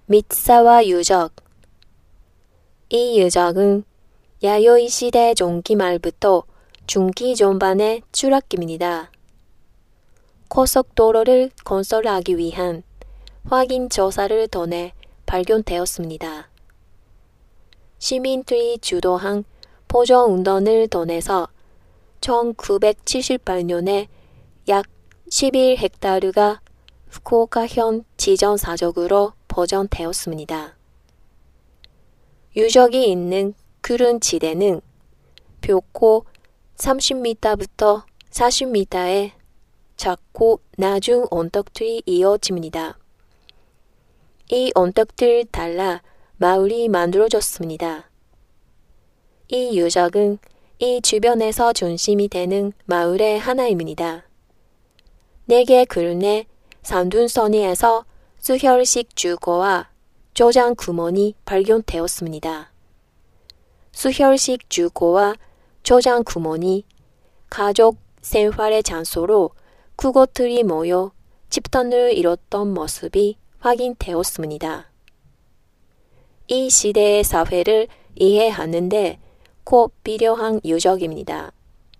밑사와 유적. 이 유적은 야요이 시대 중기 말부터 중기 전반의 추락기입니다. 고속도로를 건설하기 위한 확인 조사를 통해 발견되었습니다. 시민들이 주도한 보존운동을 통해서 1978년에 약 11헥타르가 후쿠오카현 지정사적으로 보존되었습니다. 유적이 있는 그런 지대는標高 30m부터 40m의 작고 낮은 언덕들이 이어집니다. 이 언덕들 따라 마을이 만들어졌습니다. 이 유적은 이 주변에서 중심이 되는 마을의 하나입니다. 4개 그루의 산둔선이에서 수혈식 주거와 조장 구멍이 발견되었습니다. 수혈식 주거와 조장 구멍이 가족 생활의 장소로 그곳들이 모여 집단을 이뤘던 모습이 확인되었습니다. 이 시대의 사회를 이해하는 데 꼭 필요한 유적입니다.